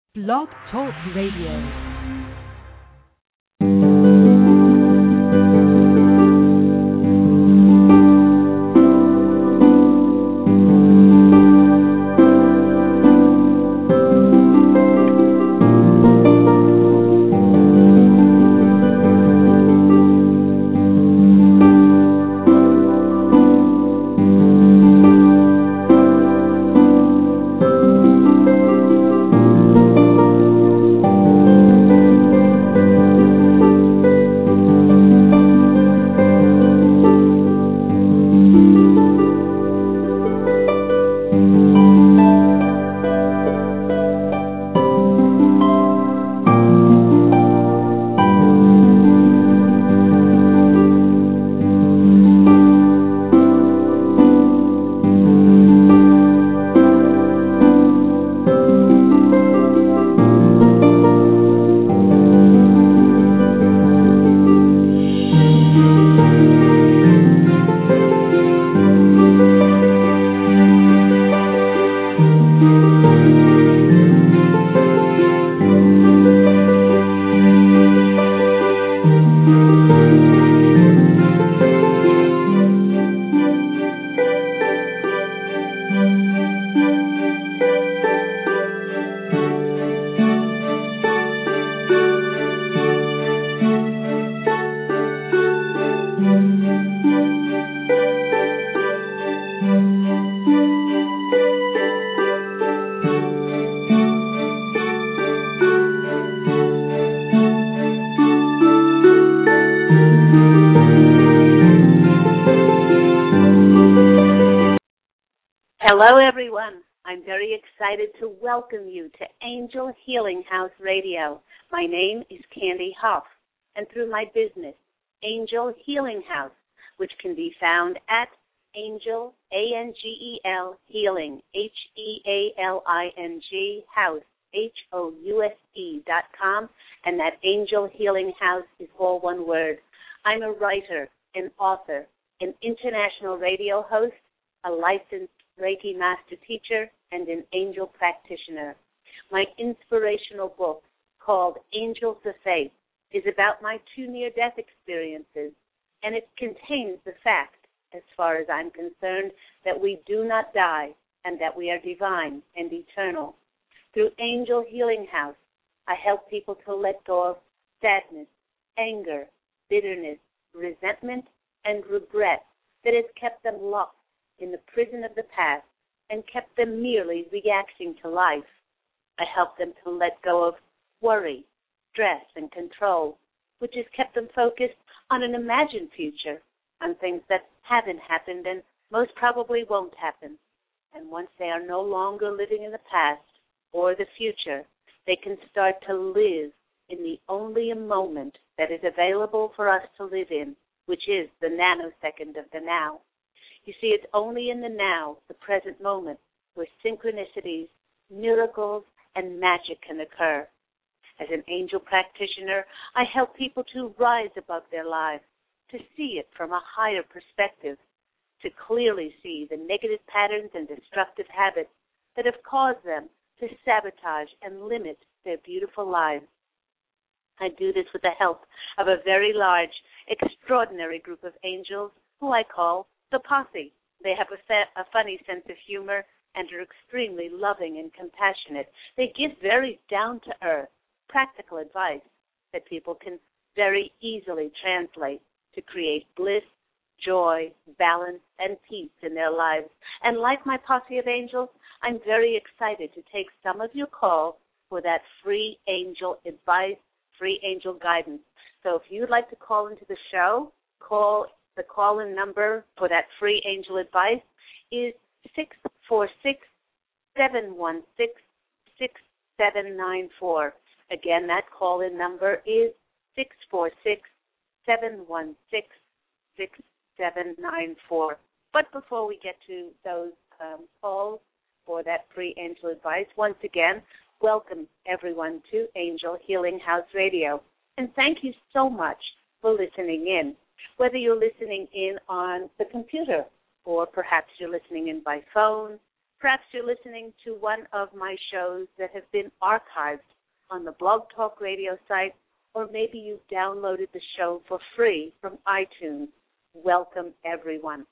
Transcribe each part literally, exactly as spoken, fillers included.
Blog Talk Radio. Hello, everyone. I'm very excited to welcome you to Angel Healing House Radio. My name is Candy Huff, and through my business, Angel Healing House, which can be found at Angel, A N G E L, Healing, H E A L I N G, House, H O U S E dot com, and that Angel Healing House is all one word. I'm a writer, an author, an international radio host, a licensed Reiki master teacher, and an angel practitioner. My inspirational book, called Angels of Faith, is about my two near-death experiences, and it contains the fact, as far as I'm concerned, that we do not die and that we are divine and eternal. Through Angel Healing House, I help people to let go of sadness, anger, bitterness, resentment, and regret that has kept them locked in the prison of the past and kept them merely reacting to life. I help them to let go of worry, stress, and control, which has kept them focused on an imagined future, on things that haven't happened and most probably won't happen. And once they are no longer living in the past or the future, they can start to live in the only moment that is available for us to live in, which is the nanosecond of the now. You see, it's only in the now, the present moment, where synchronicities, miracles, and magic can occur. As an angel practitioner, I help people to rise above their lives, to see it from a higher perspective, to clearly see the negative patterns and destructive habits that have caused them to sabotage and limit their beautiful lives. I do this with the help of a very large, extraordinary group of angels who I call the Posse. They have a, fa- a funny sense of humor and are extremely loving and compassionate. They give very down-to-earth, practical advice that people can very easily translate to create bliss, joy, balance, and peace in their lives. And like my Posse of Angels, I'm very excited to take some of your calls for that free angel advice, free angel guidance. So if you'd like to call into the show, call the call-in number for that free angel advice is six four six, seven one six, six seven nine four. Again, that call-in number is six four six, seven one six, six seven nine four. But before we get to those um, calls for that free angel advice, once again, welcome everyone to Angel Healing House Radio. And thank you so much for listening in. Whether you're listening in on the computer or perhaps you're listening in by phone, Perhaps you're listening to one of my shows that have been archived on the Blog Talk Radio site, or maybe you've downloaded the show for free from iTunes. Welcome, everyone.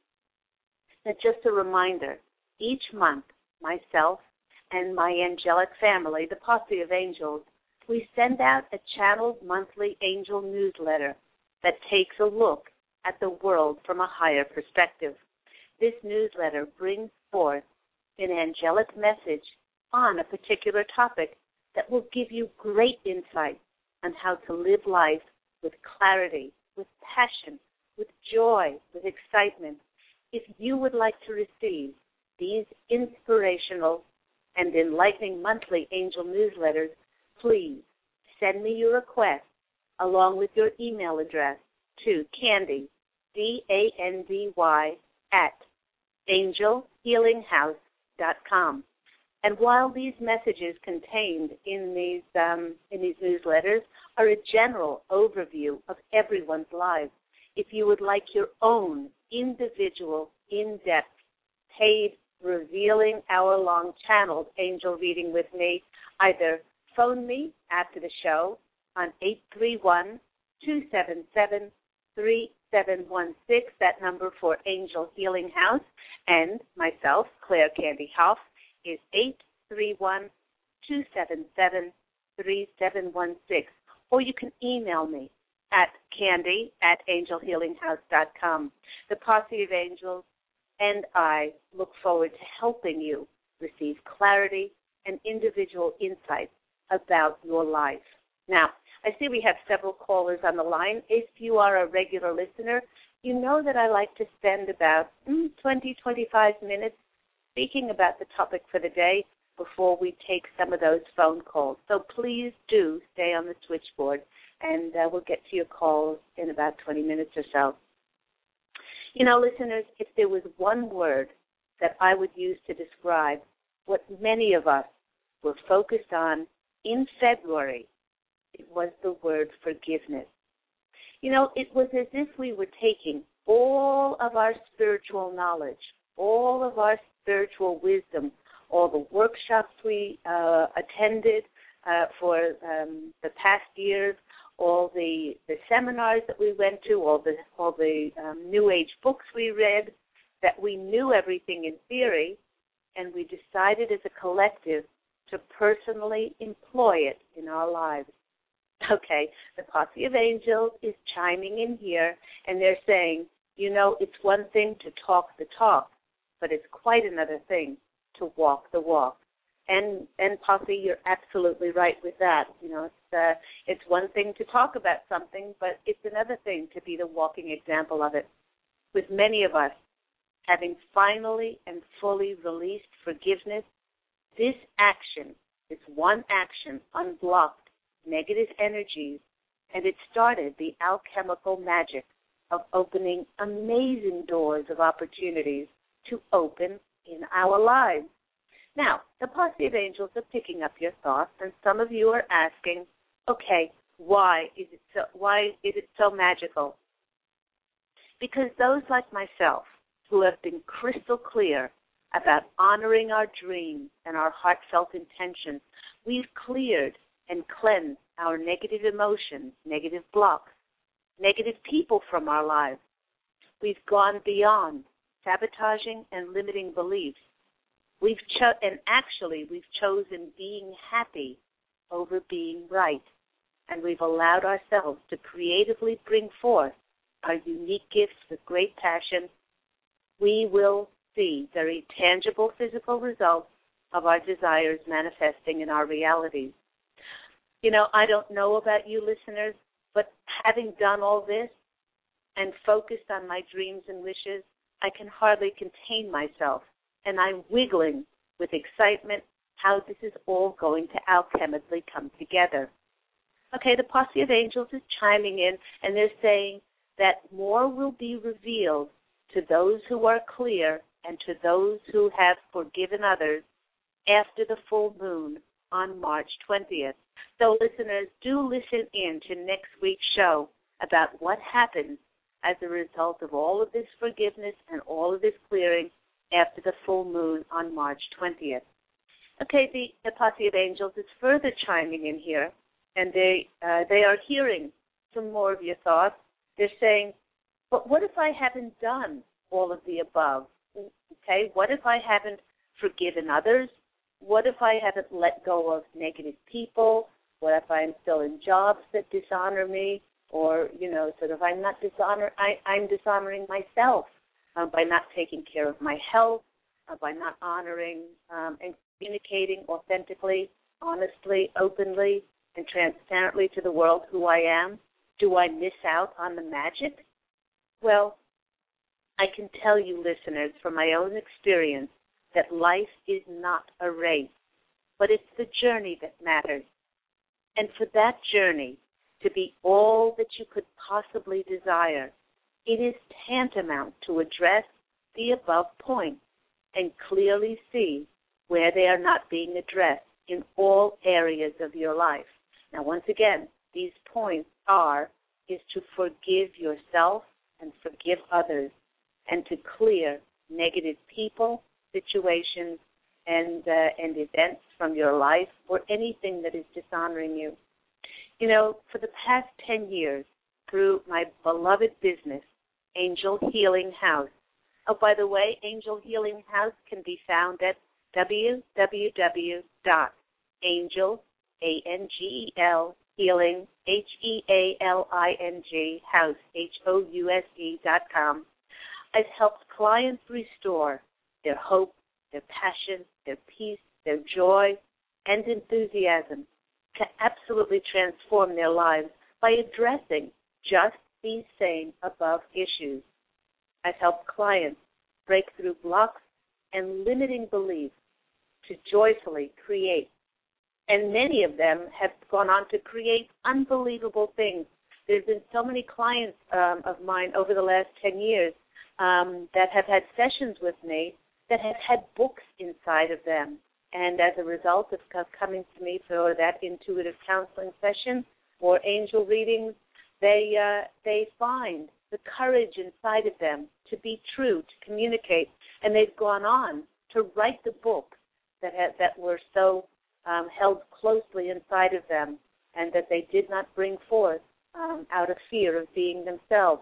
Now, just a reminder, each month, myself and my angelic family, the Posse of Angels, we send out a channeled monthly angel newsletter that takes a look at the world from a higher perspective. This newsletter brings forth an angelic message on a particular topic that will give you great insight on how to live life with clarity, with passion, with joy, with excitement. If you would like to receive these inspirational and enlightening monthly angel newsletters, please send me your request along with your email address to Candy, D A N D Y, at angel healing house dot com. And while these messages contained in these um, in these newsletters are a general overview of everyone's lives, if you would like your own individual, in-depth, paid, revealing hour-long channeled angel reading with me, either phone me after the show on eight three one, two seven seven, three seven one six, that number for Angel Healing House, and myself, Claire Candy Hough, is eight three one, two seven seven, three seven one six. Or you can email me at candy at angel healing house dot com. The Posse of Angels and I look forward to helping you receive clarity and individual insights about your life. Now, I see we have several callers on the line. If you are a regular listener, you know that I like to spend about mm, twenty, twenty-five minutes speaking about the topic for the day before we take some of those phone calls. So please do stay on the switchboard, and uh, we'll get to your calls in about twenty minutes or so. You know, listeners, if there was one word that I would use to describe what many of us were focused on in February, it was the word forgiveness. You know, it was as if we were taking all of our spiritual knowledge, all of our spiritual wisdom, all the workshops we uh, attended uh, for um, the past years, all the, the seminars that we went to, all the, all the um, New Age books we read, that we knew everything in theory, and we decided as a collective to personally employ it in our lives. Okay, the Posse of Angels is chiming in here, and they're saying, you know, it's one thing to talk the talk, but it's quite another thing to walk the walk. And and Posse, you're absolutely right with that. You know, it's uh, it's one thing to talk about something, but it's another thing to be the walking example of it. With many of us having finally and fully released forgiveness, this action, this one action, unblocked negative energies, and it started the alchemical magic of opening amazing doors of opportunities to open in our lives. Now, the Posse of Angels are picking up your thoughts, and some of you are asking, okay, why is it so, why is it so magical? Because those like myself who have been crystal clear about honoring our dreams and our heartfelt intentions, we've cleared and cleansed our negative emotions, negative blocks, negative people from our lives. We've gone beyond sabotaging and limiting beliefs. We've cho- and actually we've chosen being happy over being right, and we've allowed ourselves to creatively bring forth our unique gifts with great passion. We will see very tangible physical results of our desires manifesting in our realities. You know, I don't know about you listeners, but having done all this and focused on my dreams and wishes, I can hardly contain myself, and I'm wiggling with excitement how this is all going to alchemically come together. Okay, the Posse of Angels is chiming in, and they're saying that more will be revealed to those who are clear and to those who have forgiven others after the full moon on March twentieth. So listeners, do listen in to next week's show about what happens as a result of all of this forgiveness and all of this clearing after the full moon on March twentieth. Okay, the, the posse of angels is further chiming in here, and they uh, they are hearing some more of your thoughts. They're saying, but what if I haven't done all of the above? Okay, what if I haven't forgiven others? What if I haven't let go of negative people? What if I'm still in jobs that dishonor me? Or, you know, sort of I'm not dishonor, I, I'm dishonoring myself uh, by not taking care of my health, uh, by not honoring um, and communicating authentically, honestly, openly, and transparently to the world who I am. Do I miss out on the magic? Well, I can tell you, listeners, from my own experience, that life is not a race, but it's the journey that matters. And for that journey to be all that you could possibly desire, it is tantamount to address the above points and clearly see where they are not being addressed in all areas of your life. Now, once again, these points are, is to forgive yourself and forgive others, and to clear negative people, situations, and uh, and events from your life, or anything that is dishonoring you. You know, for the past ten years, through my beloved business, Angel Healing House. Oh, by the way, Angel Healing House can be found at w w w dot angel, A N G E L, healing, H E A L I N G, house, H O U S E dot com. I've helped clients restore their hope, their passion, their peace, their joy, and enthusiasm to absolutely transform their lives by addressing just these same above issues. I've helped clients break through blocks and limiting beliefs to joyfully create. And many of them have gone on to create unbelievable things. There's been so many clients um, of mine over the last ten years um, that have had sessions with me that have had books inside of them. And as a result of coming to me for that intuitive counseling session or angel readings, they uh, they find the courage inside of them to be true, to communicate, and they've gone on to write the books that have, that were so um, held closely inside of them, and that they did not bring forth um, out of fear of being themselves.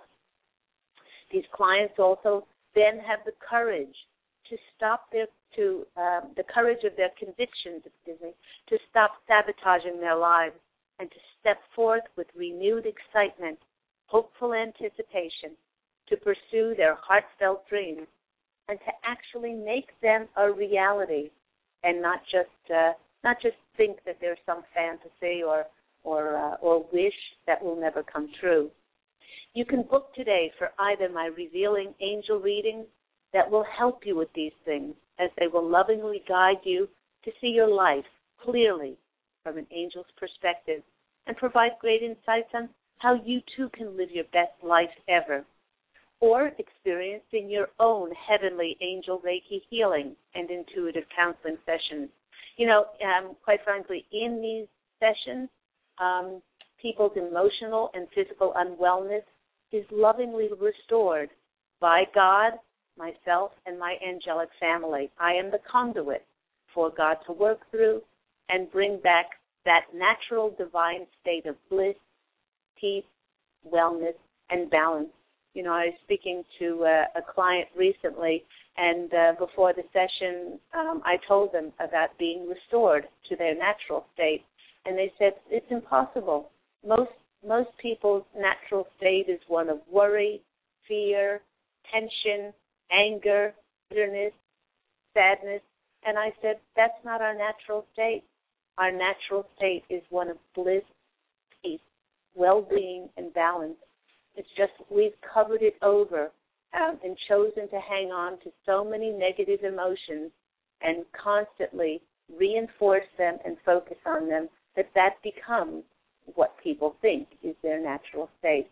These clients also then have the courage to stop their to um, the courage of their convictions, excuse me, to stop sabotaging their lives and to step forth with renewed excitement, hopeful anticipation, to pursue their heartfelt dreams and to actually make them a reality, and not just uh, not just think that there's some fantasy or or uh, or wish that will never come true. You can book today for either my Revealing Angel readings that will help you with these things, as they will lovingly guide you to see your life clearly from an angel's perspective and provide great insights on how you too can live your best life ever, or experiencing your own heavenly angel Reiki healing and intuitive counseling sessions. You know, um, quite frankly, in these sessions, um, people's emotional and physical unwellness is lovingly restored by God, myself, and my angelic family. I am the conduit for God to work through and bring back that natural divine state of bliss, peace, wellness, and balance. You know, I was speaking to uh, a client recently, and uh, before the session, um, I told them about being restored to their natural state, and they said, it's impossible. Most most people's natural state is one of worry, fear, tension, anger, bitterness, sadness. And I said, that's not our natural state. Our natural state is one of bliss, peace, well-being, and balance. It's just we've covered it over um, and chosen to hang on to so many negative emotions and constantly reinforce them and focus on them that that becomes what people think is their natural state.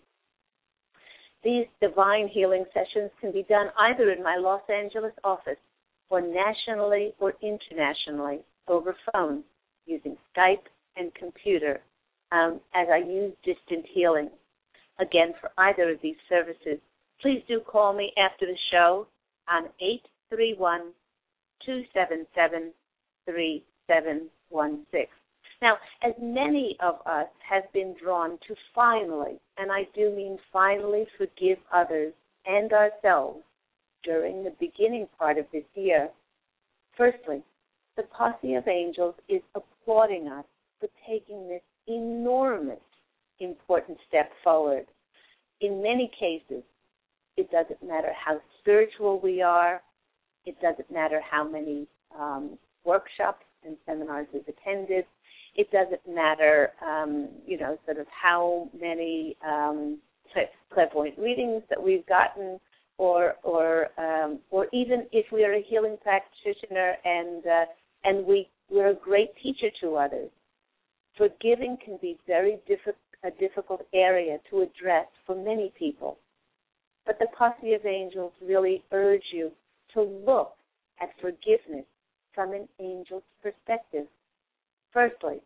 These divine healing sessions can be done either in my Los Angeles office or nationally or internationally over phone using Skype and computer um, as I use distant healing. Again, for either of these services, please do call me after the show on eight three one, two seven seven, three seven one six. Now, as many of us have been drawn to finally, and I do mean finally, forgive others and ourselves during the beginning part of this year, firstly, the Posse of Angels is applauding us for taking this enormous, important step forward. In many cases, it doesn't matter how spiritual we are. It doesn't matter how many um, workshops and seminars we've attended. It doesn't matter, um, you know, sort of how many um, clairvoyant readings that we've gotten, or or um, or even if we are a healing practitioner and uh, and we we're a great teacher to others. Forgiving can be very diffi- a difficult area to address for many people. But the Posse of Angels really urge you to look at forgiveness from an angel's perspective. Firstly,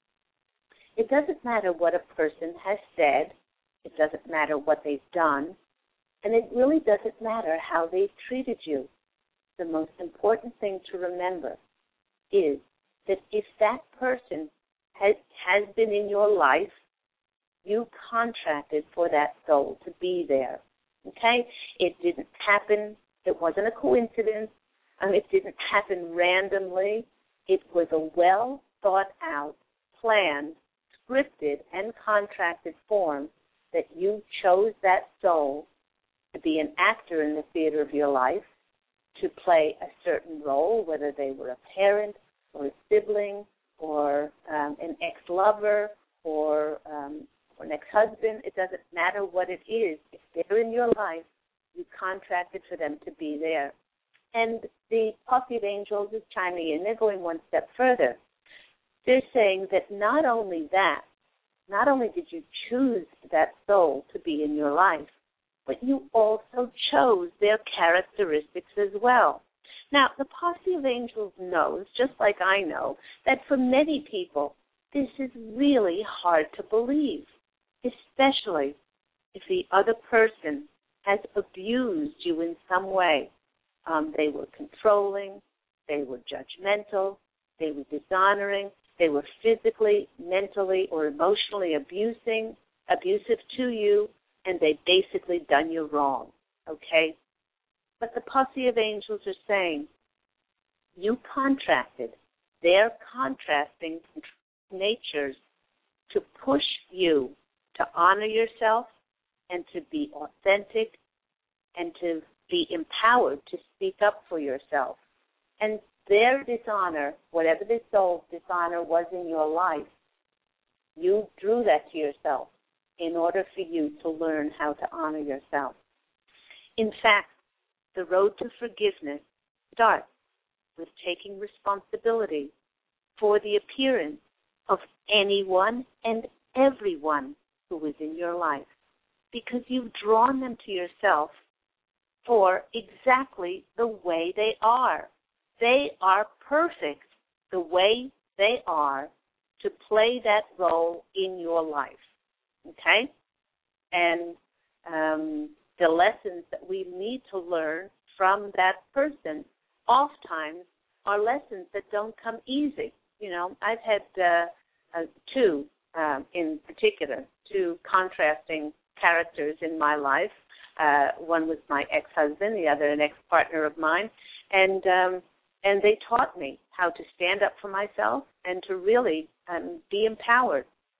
it doesn't matter what a person has said, it doesn't matter what they've done, and it really doesn't matter how they've treated you. The most important thing to remember is that if that person has, has been in your life, you contracted for that soul to be there. Okay? It didn't happen. It wasn't a coincidence. Um, it didn't happen randomly. It was a well thought out, planned, scripted, and contracted form that you chose that soul to be an actor in the theater of your life, to play a certain role, whether they were a parent or a sibling or um, an ex-lover or, um, or an ex-husband. It doesn't matter what it is. If they're in your life, you contracted for them to be there. And the Posse of Angels is chiming in. They're going one step further. They're saying that not only that, not only did you choose that soul to be in your life, but you also chose their characteristics as well. Now, the Posse of Angels knows, just like I know, that for many people, this is really hard to believe, especially if the other person has abused you in some way. Um, they were controlling, they were judgmental, they were dishonoring, they were physically, mentally, or emotionally abusing, abusive to you, and they basically done you wrong, okay? But the Posse of Angels are saying, you contracted their contrasting natures to push you to honor yourself and to be authentic and to be empowered to speak up for yourself. And their dishonor, whatever the soul's dishonor was in your life, you drew that to yourself in order for you to learn how to honor yourself. In fact, the road to forgiveness starts with taking responsibility for the appearance of anyone and everyone who is in your life, because you've drawn them to yourself for exactly the way they are. They are perfect the way they are to play that role in your life, okay? And um, the lessons that we need to learn from that person oftentimes are lessons that don't come easy. You know, I've had uh, uh, two um, in particular, two contrasting characters in my life. Uh, one was my ex-husband, the other an ex-partner of mine, and um, and they taught me how to stand up for myself and to really um, be empowered.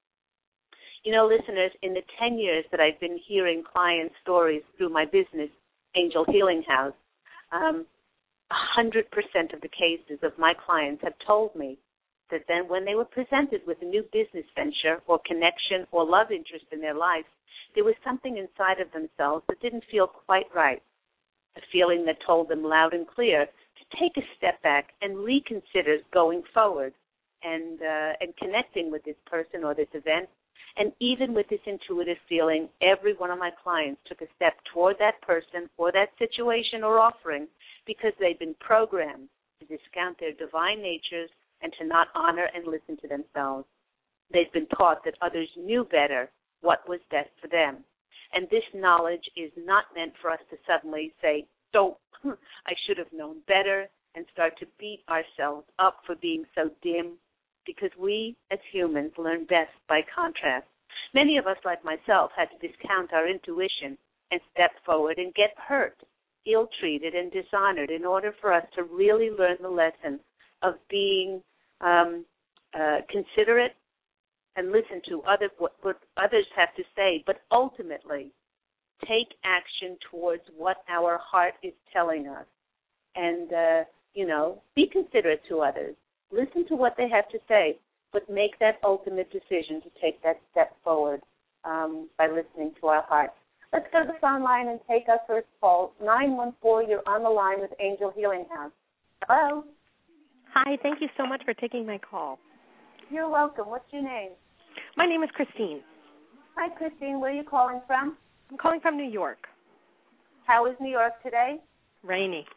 You know, listeners, in the ten years that I've been hearing client stories through my business, Angel Healing House, um, one hundred percent of the cases of my clients have told me that then when they were presented with a new business venture or connection or love interest in their life, there was something inside of themselves that didn't feel quite right, a feeling that told them loud and clear to take a step back and reconsider going forward and uh, and connecting with this person or this event. And even with this intuitive feeling, every one of my clients took a step toward that person or that situation or offering because they've been programmed to discount their divine natures and to not honor and listen to themselves. They've been taught that others knew better what was best for them. And this knowledge is not meant for us to suddenly say, So I should have known better, and start to beat ourselves up for being so dim, because we as humans learn best by contrast. Many of us, like myself, had to discount our intuition and step forward and get hurt, ill-treated, and dishonored in order for us to really learn the lesson of being um, uh, considerate and listen to other, what, what others have to say, but ultimately take action towards what our heart is telling us. And, uh, you know, be considerate to others. Listen to what they have to say, but make that ultimate decision to take that step forward um, by listening to our heart. Let's go to the phone line and take our first call. nine one four, you're on the line with Angel Healing House. Hello? Hi, thank you so much for taking my call. You're welcome. What's your name? My name is Christine. Hi, Christine. Where are you calling from? I'm calling from New York. How is New York today? Rainy.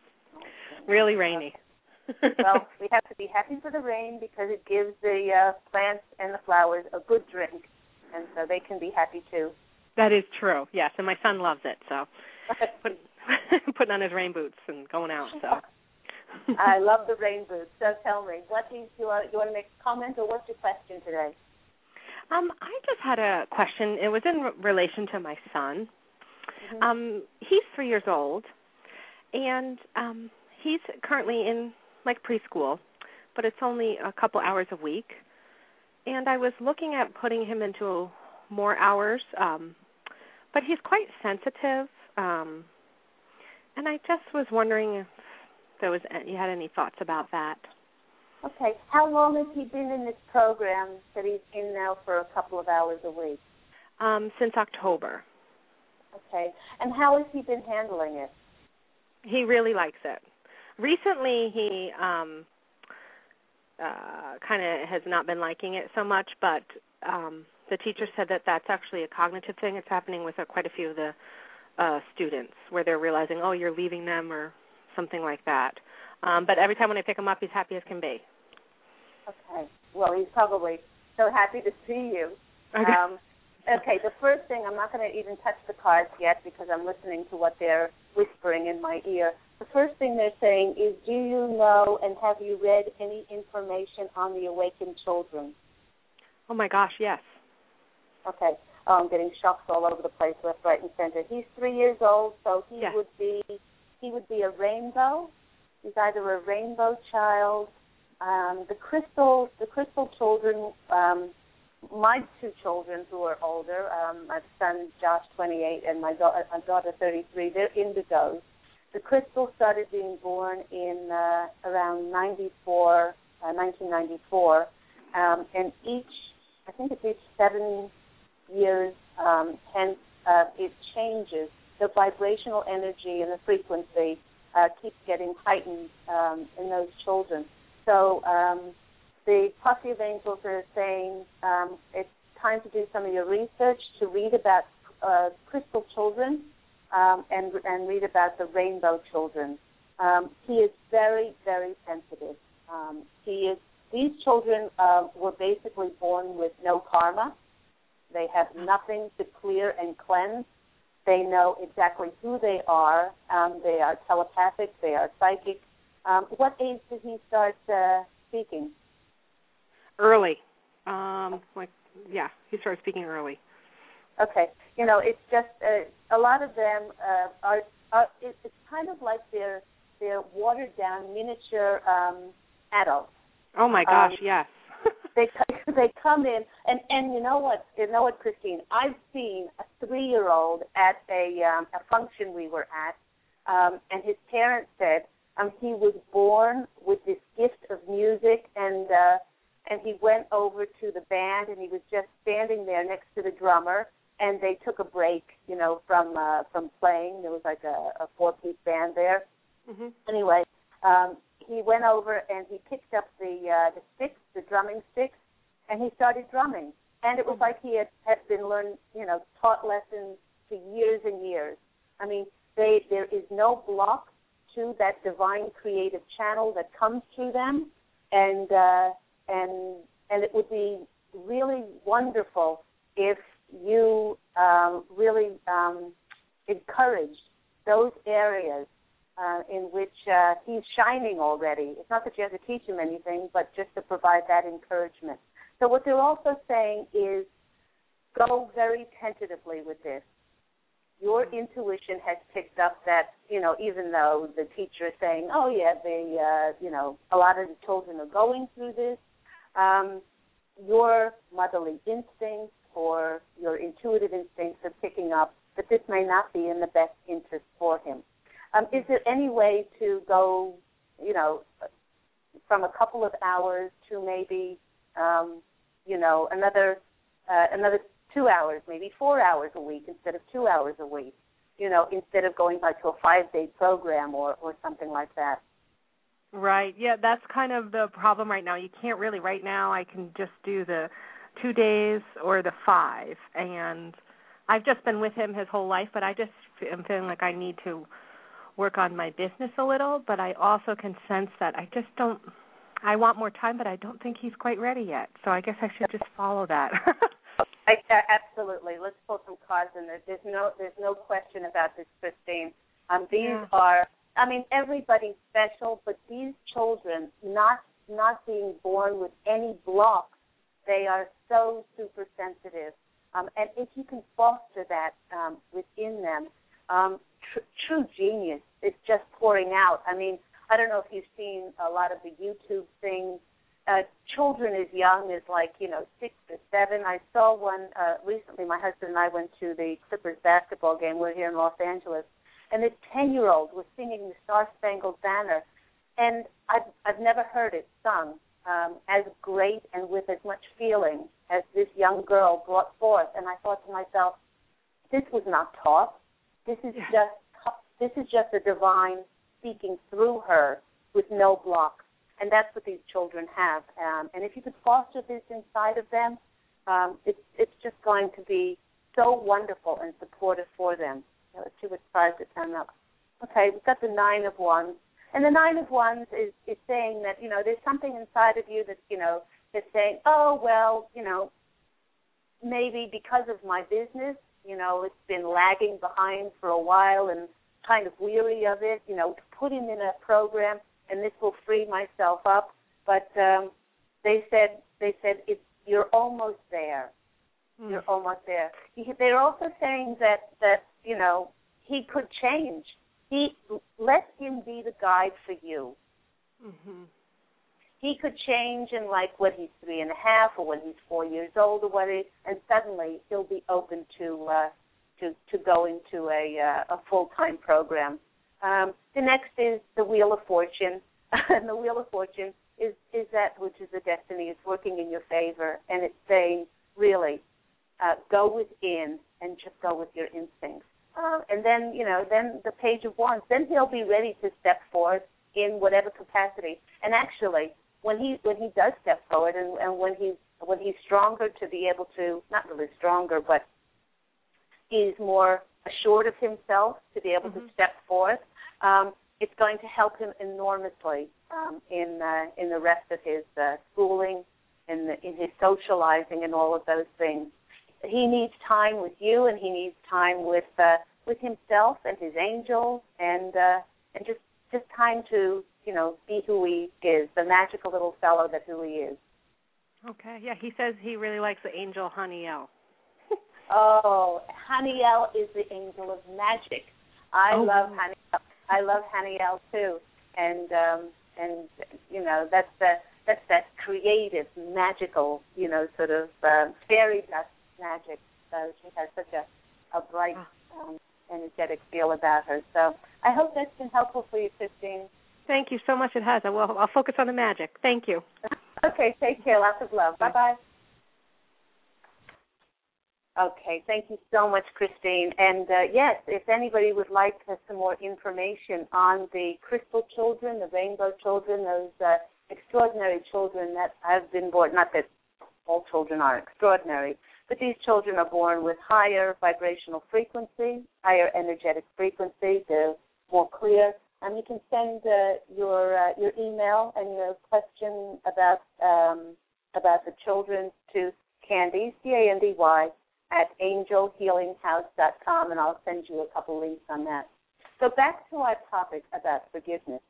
Really rainy. Well, we have to be happy for the rain because it gives the uh, plants and the flowers a good drink, and so they can be happy too. That is true, yes, and my son loves it, so put, putting on his rain boots and going out. So I love the rain boots. So tell me, what do you, you, want, you want to make a comment, or what's your question today? Um, I just had a question. It was in re- relation to my son. Mm-hmm. Um, he's three years old, and um, he's currently in, like, preschool, but it's only a couple hours a week. And I was looking at putting him into more hours, um, but he's quite sensitive, um, and I just was wondering if there was you had any thoughts about that. Okay. How long has he been in this program that he's in now for a couple of hours a week? Um, since October. Okay. And how has he been handling it? He really likes it. Recently, he um, uh, kind of has not been liking it so much, but um, the teacher said that that's actually a cognitive thing. It's happening with uh, quite a few of the uh, students, where they're realizing, oh, you're leaving them or something like that. Um, but every time when I pick him up, he's happy as can be. Okay. Well, he's probably so happy to see you. Okay. Um, okay, the first thing, I'm not going to even touch the cards yet because I'm listening to what they're whispering in my ear. The first thing they're saying is, do you know and have you read any information on the awakened children? Oh, my gosh, yes. Okay. Oh, I'm getting shocks all over the place, left, right, and center. He's three years old, so he yes. would be he would be a rainbow. He's either a rainbow child. Um, the crystal, the crystal children. Um, my two children who are older, um, my son Josh, twenty-eight, and my, da- my daughter, thirty-three. They're indigos. The crystal started being born in uh, around ninety-four, uh, nineteen ninety-four, um, and each, I think it's each seven years, um, hence uh, it changes. The vibrational energy and the frequency uh, keeps getting heightened um, in those children. So um, the Posse of Angels are saying um, it's time to do some of your research to read about uh, crystal children um, and, and read about the rainbow children. Um, he is very, very sensitive. Um, he is. These children uh, were basically born with no karma. They have nothing to clear and cleanse. They know exactly who they are. Um, they are telepathic. They are psychic. Um, what age did he start uh, speaking? Early. Um, like, yeah, he started speaking early. Okay. You know, it's just uh, a lot of them uh, are. are it, it's kind of like they're they're watered down miniature um, adults. Oh my gosh, um, yes. They they come in, and, and you know what, you know what, Christine? I've seen a three-year-old at a um, a function we were at, um, and his parents said um, he was born with this gift of music, and uh, and he went over to the band, and he was just standing there next to the drummer, and they took a break, you know, from uh, from playing. There was like a, a four-piece band there. Mm-hmm. Anyway. Um, He went over and he picked up the uh, the sticks, the drumming sticks, and he started drumming. And it was like he had, had been learned, you know, taught lessons for years and years. I mean, they there is no block to that divine creative channel that comes through them, and uh, and and it would be really wonderful if you um, really um, encouraged those areas uh, in which uh, he's shining already. It's not that you have to teach him anything, but just to provide that encouragement. So what they're also saying is go very tentatively with this. Your intuition has picked up that, you know, even though the teacher is saying, oh, yeah, they, uh, you know, a lot of the children are going through this, um, your motherly instincts or your intuitive instincts are picking up that this may not be in the best interest for him. Um, is there any way to go, you know, from a couple of hours to maybe, um, you know, another uh, another two hours, maybe four hours a week instead of two hours a week, you know, instead of going like to a five-day program or, or something like that? Right. Yeah, that's kind of the problem right now. You can't really, right now I can just do the two days or the five, and I've just been with him his whole life, but I just am feeling like I need to work on my business a little, but I also can sense that I just don't, I want more time, but I don't think he's quite ready yet, so I guess I should just follow that. I, uh, absolutely. Let's pull some cards in there. There's no, there's no question about this, Christine. Um, these yeah. are, I mean, everybody's special, but these children, not not being born with any blocks, they are so super sensitive. Um, and if you can foster that um, within them, um, tr- true genius is just pouring out. I mean, I don't know if you've seen a lot of the YouTube things. Uh, children as young as like, you know, six or seven. I saw one uh, recently. My husband and I went to the Clippers basketball game. We're here in Los Angeles. And this ten-year-old was singing the Star-Spangled Banner. And I've, I've never heard it sung um, as great and with as much feeling as this young girl brought forth. And I thought to myself, this was not taught. This is just this is just a divine speaking through her with no blocks. And that's what these children have. Um, and if you could foster this inside of them, um, it's, it's just going to be so wonderful and supportive for them. Now, let's see what cards to turn up. Okay, we've got the Nine of Wands. And the Nine of Wands is, is saying that, you know, there's something inside of you that's, you know, that's saying, oh, well, you know, maybe because of my business, you know, it's been lagging behind for a while and kind of weary of it, you know, to put him in a program, and this will free myself up. But um, they said, they said it's, you're almost there. Mm. You're almost there. He, they're also saying that, that, you know, he could change. He let him be the guide for you. Mm-hmm. He could change in like when he's three and a half or when he's four years old or what, and suddenly he'll be open to uh, to to go into a uh, a full-time program. Um, the next is the Wheel of Fortune, and the Wheel of Fortune is is that which is the destiny. It's working in your favor, and it's saying really uh, go within and just go with your instincts. Uh, and then you know then the Page of Wands. Then he'll be ready to step forward in whatever capacity. And actually, when he when he does step forward, and, and when he's when he's stronger to be able to, not really stronger, but he's more assured of himself to be able mm-hmm. to step forth, um, it's going to help him enormously um, in uh, in the rest of his uh, schooling, in the, in his socializing, and all of those things. He needs time with you, and he needs time with uh, with himself and his angels, and uh, and just just time to, you know, be who he is, the magical little fellow that who he is. Okay, yeah, he says he really likes the angel Haniel. Oh, Haniel is the angel of magic. I oh. love Haniel. I love Haniel too, and um, and you know that's the that's that creative, magical, you know, sort of uh, fairy dust magic. So she has such a a bright, um, energetic feel about her. So I hope that's been helpful for you, Christine. Thank you so much. It has. I will. I'll focus on the magic. Thank you. Okay. Take care. Lots of love. Bye bye. Okay, thank you so much, Christine. And, uh, yes, if anybody would like uh, some more information on the crystal children, the rainbow children, those uh, extraordinary children that have been born, not that all children are extraordinary, but these children are born with higher vibrational frequency, higher energetic frequency. They're more clear. And you can send uh, your uh, your email and your question about um, about the children to Candy, C A N D Y, at angel healing house dot com, and I'll send you a couple links on that. So back to our topic about forgiveness.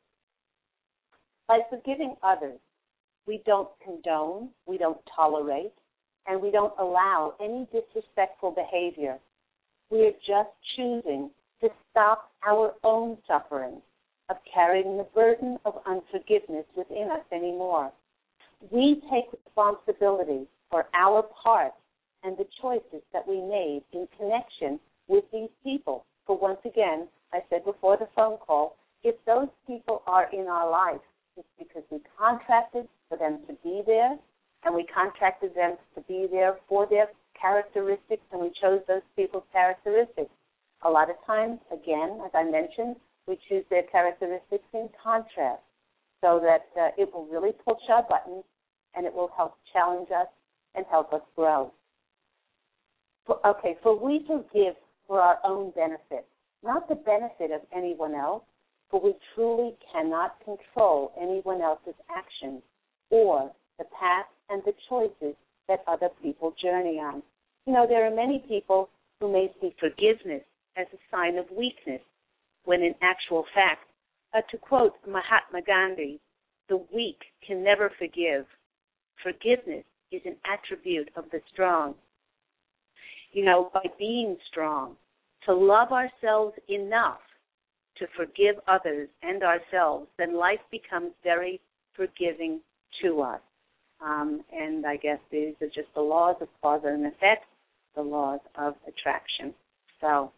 By forgiving others, we don't condone, we don't tolerate, and we don't allow any disrespectful behavior. We are just choosing to stop our own suffering of carrying the burden of unforgiveness within us anymore. We take responsibility for our part and the choices that we made in connection with these people. For once again, I said before the phone call, if those people are in our life, it's because we contracted for them to be there, and we contracted them to be there for their characteristics, and we chose those people's characteristics. A lot of times, again, as I mentioned, we choose their characteristics in contrast so that uh, it will really push our buttons and it will help challenge us and help us grow. For, okay, for we forgive for our own benefit, not the benefit of anyone else, for we truly cannot control anyone else's actions or the path and the choices that other people journey on. You know, there are many people who may see forgiveness as a sign of weakness, when in actual fact, uh, to quote Mahatma Gandhi, the weak can never forgive. Forgiveness is an attribute of the strong. You know, by being strong, to love ourselves enough to forgive others and ourselves, then life becomes very forgiving to us. Um, and I guess these are just the laws of cause and effect, the laws of attraction. So,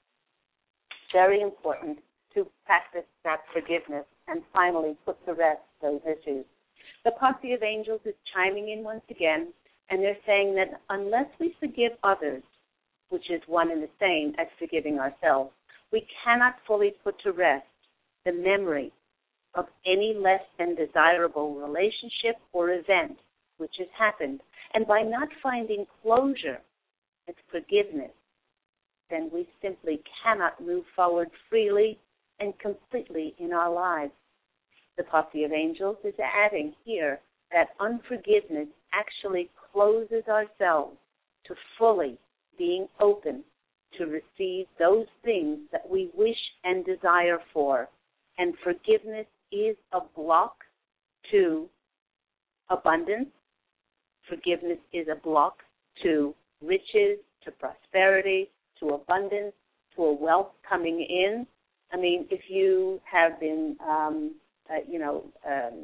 very important to practice that forgiveness and finally put to rest those issues. The Posse of Angels is chiming in once again, and they're saying that unless we forgive others, which is one and the same as forgiving ourselves, we cannot fully put to rest the memory of any less than desirable relationship or event which has happened. And by not finding closure and forgiveness, then we simply cannot move forward freely and completely in our lives. The Posse of Angels is adding here that unforgiveness actually closes ourselves to fully being open to receive those things that we wish and desire for. And forgiveness is a block to abundance. Forgiveness is a block to riches, to prosperity, to abundance, to a wealth coming in. I mean, if you have been, um, uh, you know, um,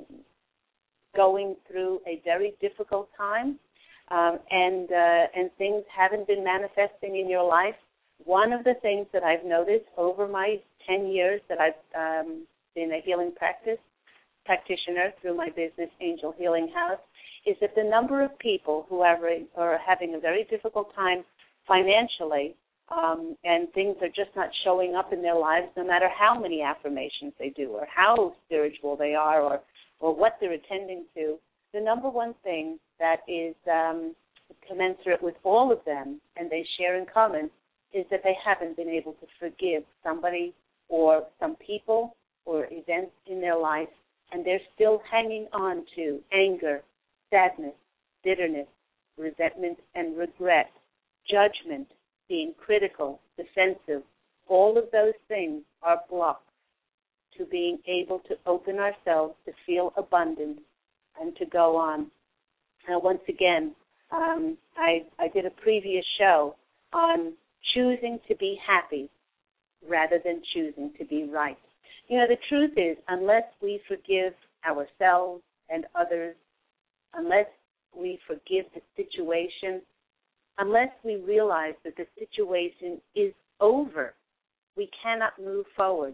going through a very difficult time um, and uh, and things haven't been manifesting in your life, one of the things that I've noticed over my ten years that I've um, been a healing practice practitioner through my business, Angel Healing House, is that the number of people who are, are having a very difficult time financially um, and things are just not showing up in their lives no matter how many affirmations they do or how spiritual they are or, or what they're attending to, the number one thing that is um, commensurate with all of them and they share in common is that they haven't been able to forgive somebody or some people or events in their life, and they're still hanging on to anger, sadness, bitterness, resentment, and regret, judgment, being critical, defensive. All of those things are blocks to being able to open ourselves to feel abundant and to go on. Now, once again, um, I, I did a previous show on choosing to be happy rather than choosing to be right. You know, the truth is, unless we forgive ourselves and others, unless we forgive the situation, unless we realize that the situation is over, we cannot move forward.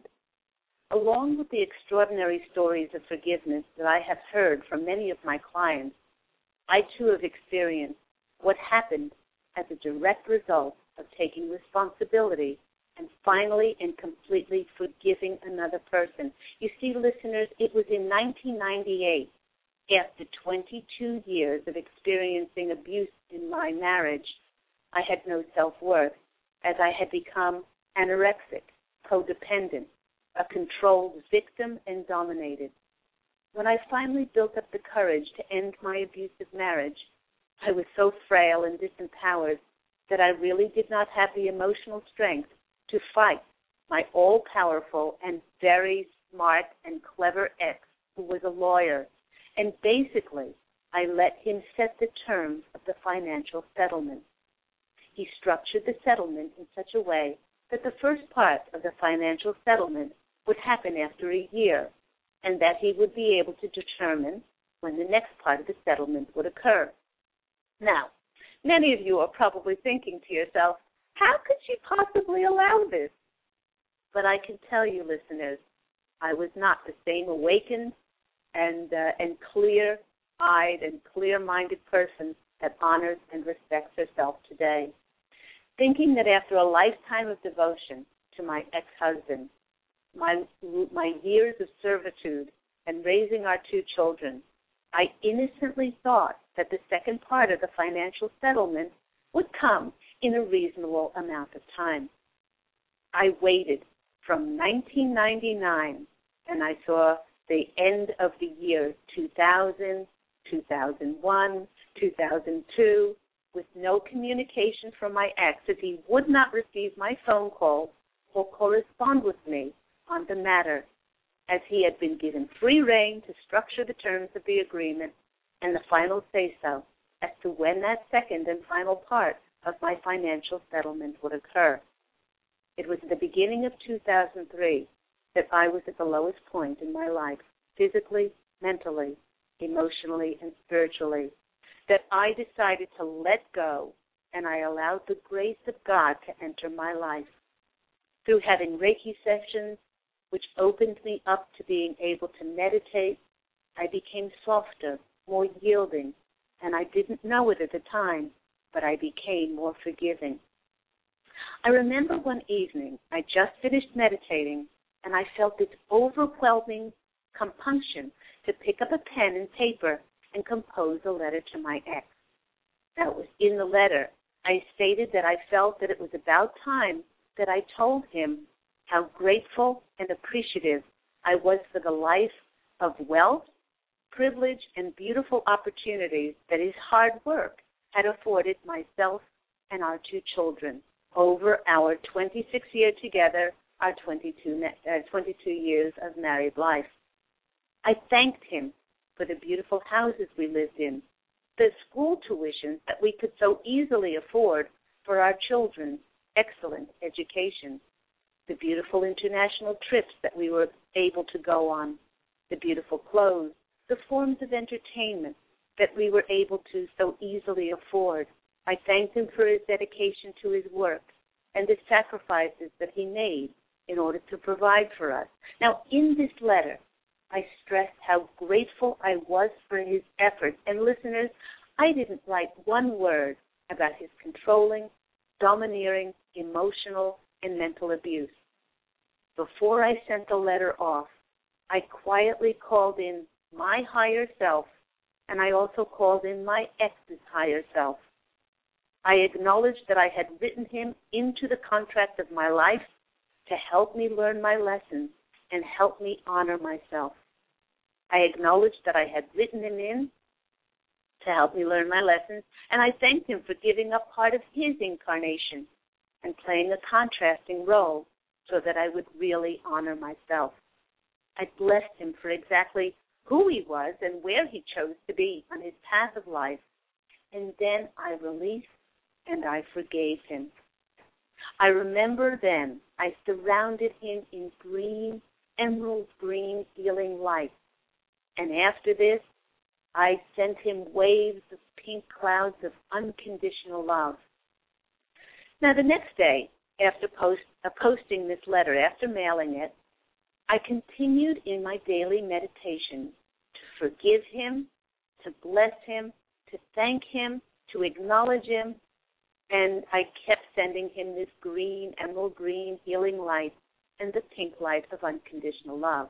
Along with the extraordinary stories of forgiveness that I have heard from many of my clients, I too have experienced what happened as a direct result of taking responsibility and finally and completely forgiving another person. You see, listeners, it was in nineteen ninety-eight, after twenty-two years of experiencing abuse in my marriage, I had no self-worth, as I had become anorexic, codependent, a controlled victim, and dominated. When I finally built up the courage to end my abusive marriage, I was so frail and disempowered that I really did not have the emotional strength to fight my all-powerful and very smart and clever ex, who was a lawyer, and basically I let him set the terms of the financial settlement. He structured the settlement in such a way that the first part of the financial settlement would happen after a year, and that he would be able to determine when the next part of the settlement would occur. Now, many of you are probably thinking to yourself, how could she possibly allow this? But I can tell you, listeners, I was not the same awakened and uh, and clear-eyed and clear-minded person that honors and respects herself today. Thinking that after a lifetime of devotion to my ex-husband, my my years of servitude, and raising our two children, I innocently thought that the second part of the financial settlement would come in a reasonable amount of time. I waited from nineteen ninety-nine, and I saw the end of the year two thousand, two thousand one, two thousand two, with no communication from my ex, as he would not receive my phone calls or correspond with me on the matter, as he had been given free rein to structure the terms of the agreement and the final say-so as to when that second and final part of my financial settlement would occur. It was the beginning of two thousand three that I was at the lowest point in my life, physically, mentally, emotionally, and spiritually, that I decided to let go, and I allowed the grace of God to enter my life. Through having Reiki sessions, which opened me up to being able to meditate, I became softer, more yielding, and I didn't know it at the time, but I became more forgiving. I remember one evening, I just finished meditating, and I felt this overwhelming compunction to pick up a pen and paper and compose a letter to my ex. That was in the letter. I stated that I felt that it was about time that I told him how grateful and appreciative I was for the life of wealth, privilege, and beautiful opportunities that his hard work had afforded myself and our two children over our twenty-six years together, our twenty-two, uh, twenty-two years of married life. I thanked him for the beautiful houses we lived in, the school tuitions that we could so easily afford for our children's excellent education, the beautiful international trips that we were able to go on, the beautiful clothes, the forms of entertainment that we were able to so easily afford. I thanked him for his dedication to his work and the sacrifices that he made in order to provide for us. Now, in this letter, I stressed how grateful I was for his efforts. And listeners, I didn't write one word about his controlling, domineering, emotional, and mental abuse. Before I sent the letter off, I quietly called in my higher self, and I also called in my ex's higher self. I acknowledged that I had written him into the contract of my life to help me learn my lessons and help me honor myself. I acknowledged that I had written him in to help me learn my lessons, and I thanked him for giving up part of his incarnation and playing a contrasting role so that I would really honor myself. I blessed him for exactly who he was and where he chose to be on his path of life, and then I released and I forgave him. I remember then I surrounded him in green, emerald green healing light, and after this, I sent him waves of pink clouds of unconditional love. Now, the next day, after post, uh, posting this letter, after mailing it, I continued in my daily meditation to forgive him, to bless him, to thank him, to acknowledge him, and I kept sending him this green, emerald green healing light and the pink light of unconditional love.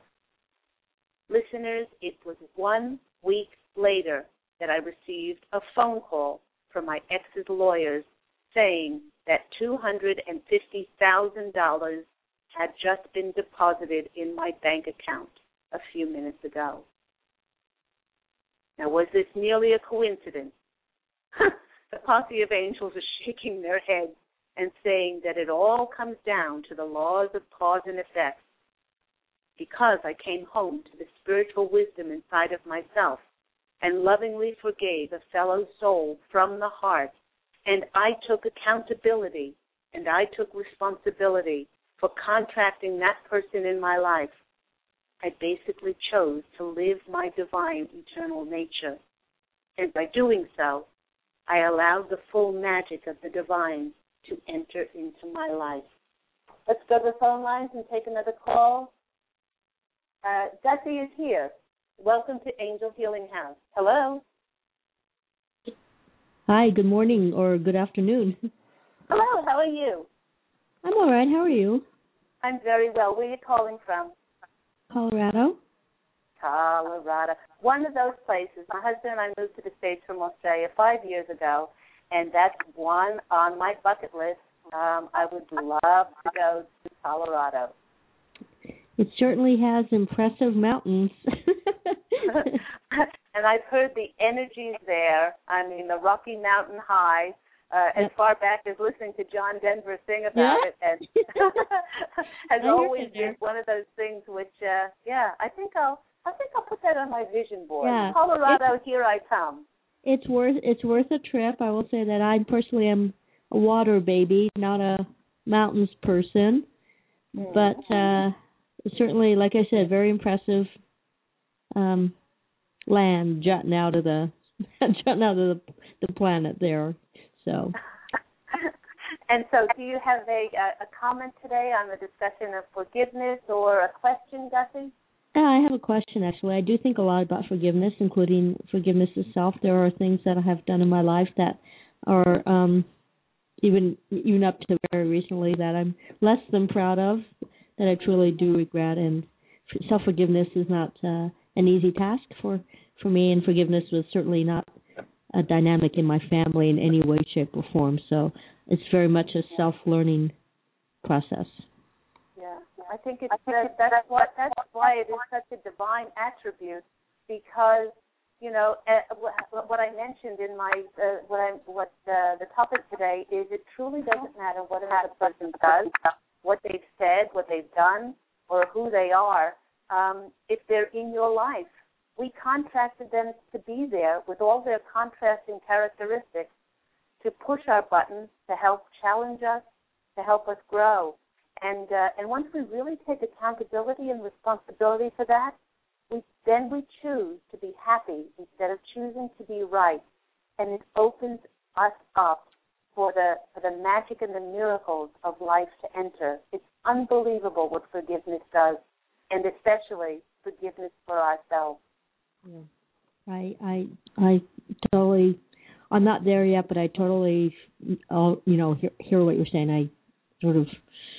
Listeners, it was one week later that I received a phone call from my ex's lawyers saying that two hundred fifty thousand dollars had just been deposited in my bank account a few minutes ago. Now, was this merely a coincidence? The posse of angels are shaking their heads and saying that it all comes down to the laws of cause and effect. Because I came home to the spiritual wisdom inside of myself and lovingly forgave a fellow soul from the heart, and I took accountability and I took responsibility for contracting that person in my life, I basically chose to live my divine eternal nature. And by doing so, I allowed the full magic of the divine to enter into my life. Let's go to the phone lines and take another call. Uh, Gussie is here. Welcome to Angel Healing House. Hello. Hi, good morning or good afternoon. Hello, how are you? I'm all right. How are you? I'm very well. Where are you calling from? Colorado. Colorado. One of those places. My husband and I moved to the States from Australia five years ago, and that's one on my bucket list. Um, I would love to go to Colorado. It certainly has impressive mountains. And I've heard the energies there. I mean, the Rocky Mountain High, uh, as far back as listening to John Denver sing about yeah. it, and has always been one of those things which, uh, yeah, I think I'll, I think I'll put that on my vision board. Yeah. Colorado, it's, here I come. It's worth, it's worth a trip. I will say that I personally am a water baby, not a mountains person, mm-hmm. but. Uh, Certainly, like I said, very impressive um, land jutting out of the jutting out of the, the planet there. So. And so, do you have a, a comment today on the discussion of forgiveness or a question, Gussie? Yeah, I have a question actually. I do think a lot about forgiveness, including forgiveness of self. There are things that I have done in my life that are um, even even up to very recently that I'm less than proud of. That I truly do regret, and self-forgiveness is not uh, an easy task for, for me, and forgiveness was certainly not a dynamic in my family in any way, shape, or form. So it's very much a self-learning process. Yeah, I think it's uh, that's what that's why it is such a divine attribute, because you know uh, what I mentioned in my uh, what I what uh, the topic today is it truly doesn't matter what another person does, what they've said, what they've done, or who they are. Um, if they're in your life, we contracted them to be there with all their contrasting characteristics to push our buttons, to help challenge us, to help us grow. And uh, and once we really take accountability and responsibility for that, we then we choose to be happy instead of choosing to be right. And it opens us up for the for the magic and the miracles of life to enter. It's unbelievable what forgiveness does, and especially forgiveness for ourselves. Yeah. I I I totally. I'm not there yet, but I totally, uh, you know, hear, hear what you're saying. I sort of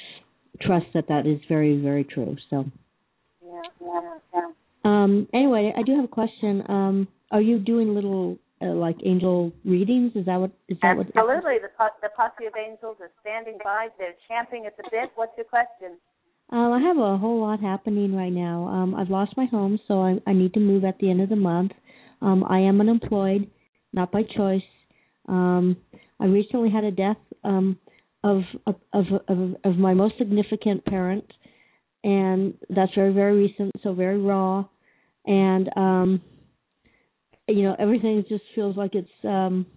trust that that is very, very true. So. Yeah. Yeah. Yeah. Um. Anyway, I do have a question. Um. Are you doing little Uh, like angel readings? Is that what? Is that Absolutely. what? Absolutely. The, the posse of angels are standing by. They're champing at the bit. What's your question? Uh, I have a whole lot happening right now. Um, I've lost my home, so I, I need to move at the end of the month. Um, I am unemployed, not by choice. Um, I recently had a death um, of, of of of of my most significant parent, and that's very very recent, so very raw, and um. You know, everything just feels like it's, um,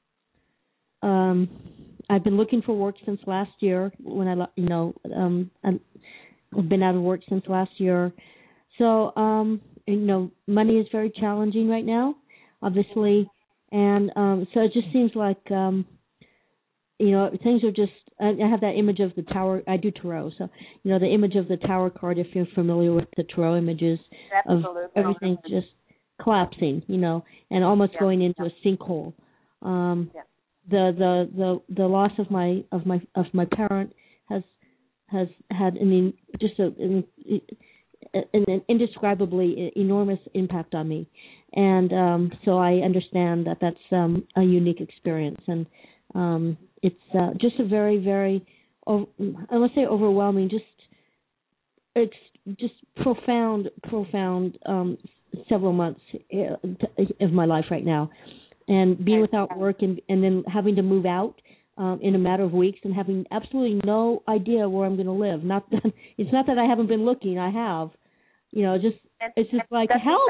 um, I've been looking for work since last year when I, you know, um, I've been out of work since last year. So, um, you know, money is very challenging right now, obviously. And um, so it just seems like, um, you know, things are just, I have that image of the tower. I do tarot. So, you know, the image of the tower card, if you're familiar with the tarot images, Absolutely. of everything just collapsing, you know, and almost yeah. going into a sinkhole. Um, yeah. The the the the loss of my of my of my parent has has had, I mean, just a, an, an indescribably enormous impact on me, and um, so I understand that that's um, a unique experience, and um, it's uh, just a very very, I won't say overwhelming, just it's just profound profound. Um, several months of my life right now, and being without work and, and then having to move out um, in a matter of weeks and having absolutely no idea where I'm going to live. Not that, it's not that I haven't been looking. I have. You know, just and, it's just like, Gussie, help.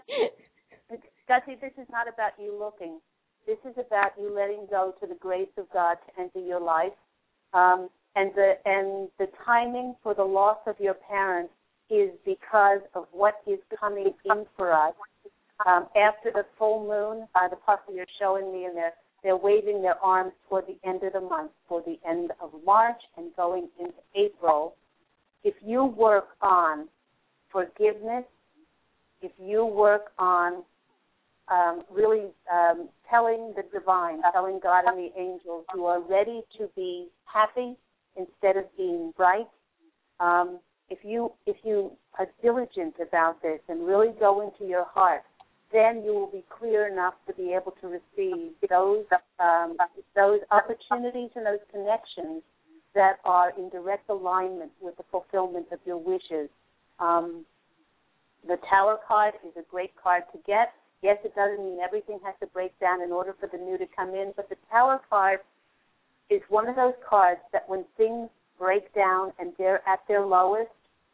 Gussie, this is not about you looking. This is about you letting go to the grace of God to enter your life. Um, and the and the timing for the loss of your parents is because of what is coming in for us. Um, after the full moon, uh, the puppy are showing me, and they're, they're waving their arms toward the end of the month, for the end of March and going into April. If you work on forgiveness, if you work on um, really um, telling the divine, telling God and the angels you are ready to be happy instead of being bright, um, if you if you are diligent about this and really go into your heart, then you will be clear enough to be able to receive those um, those opportunities and those connections that are in direct alignment with the fulfillment of your wishes. Um, the Tower card is a great card to get. Yes, it doesn't mean everything has to break down in order for the new to come in, but the Tower card is one of those cards that when things break down and they're at their lowest,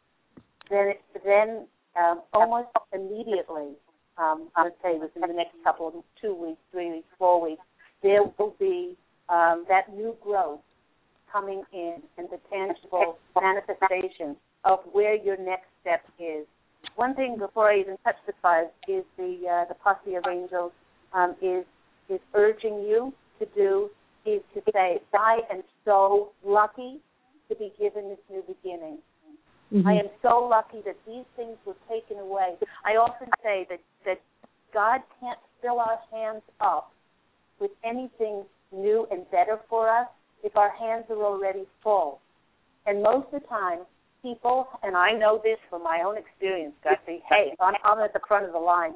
then it, then um, almost immediately, um, I would say within the next couple of two weeks, three weeks, four weeks, there will be um, that new growth coming in and the tangible manifestation of where your next step is. One thing before I even touch the cards is the uh, the posse of angels um, is is urging you to do is to say, I am so lucky to be given this new beginning. Mm-hmm. I am so lucky that these things were taken away. I often say that, that God can't fill our hands up with anything new and better for us if our hands are already full. And most of the time, people, and I know this from my own experience, Gussie, hey, I'm, I'm at the front of the line.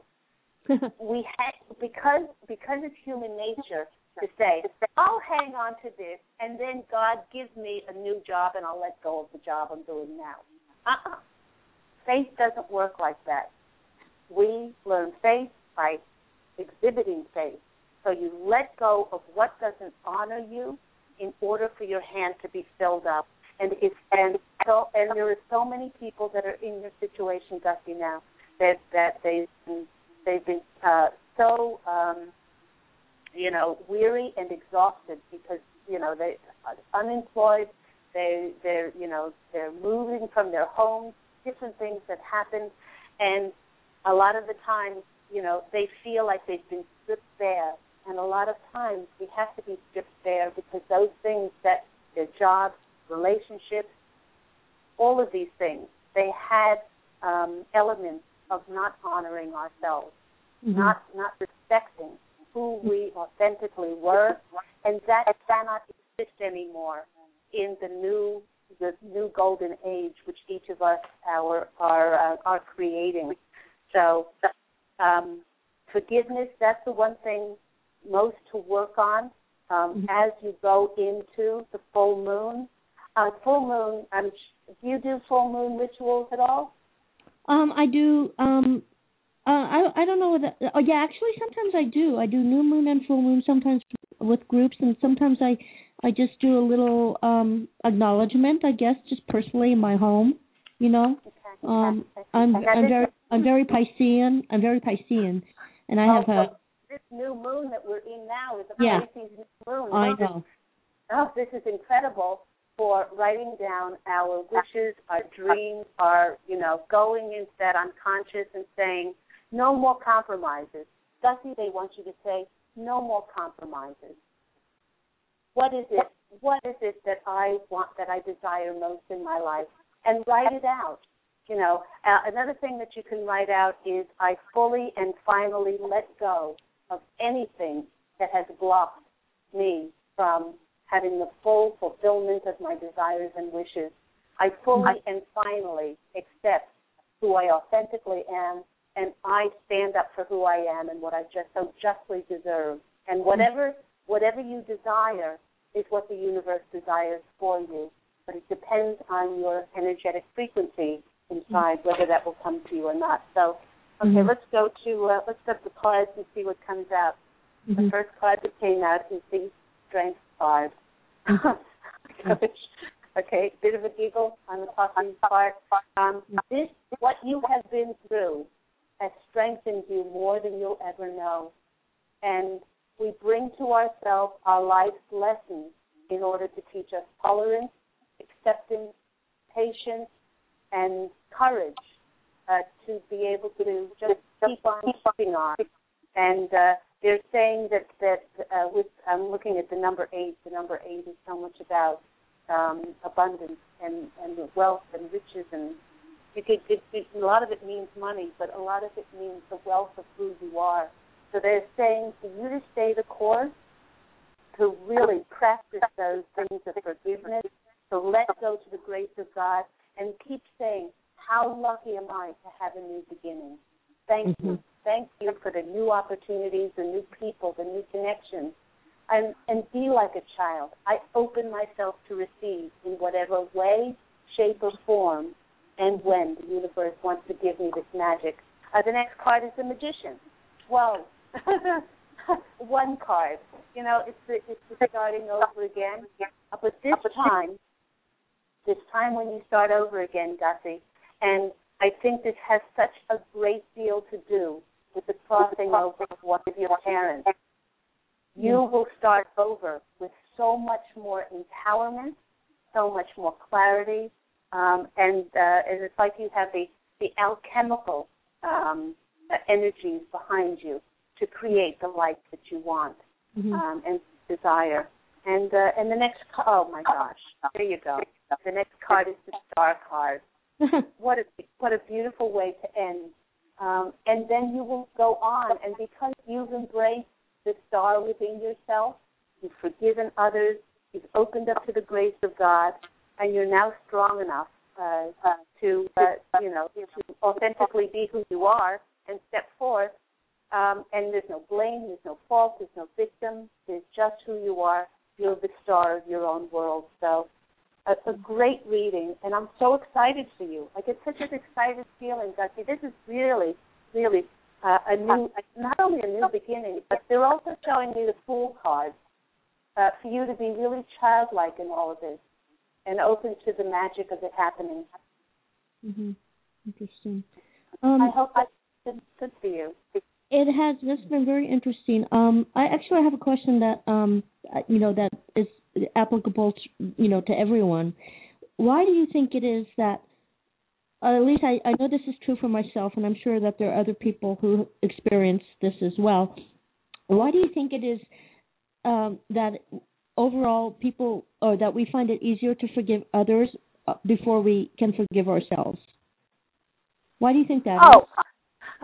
we ha- because because it's human nature to say, I'll hang on to this, and then God gives me a new job, and I'll let go of the job I'm doing now. Uh-uh. Faith doesn't work like that. We learn faith by exhibiting faith. So you let go of what doesn't honor you in order for your hand to be filled up. And it's and so and there are so many people that are in your situation, Gussie, now that that they've been, they've been uh, so um, you know weary and exhausted because you know they are unemployed. They they're you know they're moving from their homes, different things that happen, and a lot of the times you know they feel like they've been stripped bare. And a lot of times we have to be stripped bare because those things that their jobs, relationships, all of these things, they had um, elements of not honoring ourselves, mm-hmm. not not respecting who we authentically were, and that cannot exist anymore in the new the new golden age which each of us our, are uh, are creating. So um, forgiveness, that's the one thing most to work on um, mm-hmm. as you go into the full moon. Uh, full moon, um, do you do full moon rituals at all? Um, I do. Um, uh, I I don't know. What the, oh, yeah, actually, sometimes I do. I do new moon and full moon, sometimes with groups, and sometimes I, I just do a little um, acknowledgement, I guess, just personally in my home. You know, okay. um, I'm I'm very I'm very Piscean. I'm very Piscean, and I have a. This new moon that we're in now is a yeah. Pisces new moon. I know. Oh, this is incredible for writing down our wishes, our dreams, our, you know, going into that unconscious and saying, no more compromises. Gussie, they want you to say, no more compromises. What is it? What is it that I want, that I desire most in my life? And write it out. You know, uh, another thing that you can write out is, I fully and finally let go of anything that has blocked me from having the full fulfillment of my desires and wishes. I fully and finally accept who I authentically am, and I stand up for who I am and what I just so justly deserve. And whatever whatever you desire is what the universe desires for you, but it depends on your energetic frequency inside whether that will come to you or not. So, okay, mm-hmm. let's go to uh, let's go to the cards and see what comes out. Mm-hmm. The first card that came out is the Strength card. Okay, bit of a giggle on the talking part. Um, this, what you have been through, has strengthened you more than you'll ever know. And we bring to ourselves our life's lessons in order to teach us tolerance, acceptance, patience, and courage uh, to be able to just keep on keeping on. And uh, they're saying that, that uh, with, I'm looking at the number eight, the number eight is so much about um, abundance and, and wealth and riches. And it, it, it, it, a lot of it means money, but a lot of it means the wealth of who you are. So they're saying for you to stay the course, to really practice those things of forgiveness, to let go to the grace of God, and keep saying, how lucky am I to have a new beginning. Thank mm-hmm. you. Thank you for the new opportunities, the new people, the new connections. And, and be like a child. I open myself to receive in whatever way, shape, or form, and when the universe wants to give me this magic. Uh, the next card is the Magician. Whoa. One card. You know, it's the, it's the starting over again. Uh, but this time, this time when you start over again, Gussie, and I think this has such a great deal to do with the crossing over of one of your parents. You will start over with so much more empowerment, so much more clarity, um, and, uh, and it's like you have the, the alchemical um, energies behind you to create the life that you want mm-hmm. um, and desire. And uh, and the next, oh my gosh, there you go. The next card is the Star card. What a what a beautiful way to end. Um, and then you will go on, and because you've embraced the star within yourself, you've forgiven others, you've opened up to the grace of God, and you're now strong enough uh, uh, to, uh, you know, to authentically be who you are and step forth. Um, and there's no blame, there's no fault, there's no victim. There's just who you are. You're the star of your own world. So it's a great reading, and I'm so excited for you. I get such an excited feeling, Gussie. This is really, really uh, a new, not only a new beginning, but they're also showing me the Fool card uh, for you to be really childlike in all of this and open to the magic of it happening. Mm-hmm. Interesting. Um, I hope that's good, good for you. It has. That's been very interesting. Um, I actually have a question that, um, you know, that is applicable, to, you know, to everyone. Why do you think it is that, uh, at least I, I know this is true for myself, and I'm sure that there are other people who experience this as well. Why do you think it is um, that overall people, or that we find it easier to forgive others before we can forgive ourselves? Why do you think that oh. is?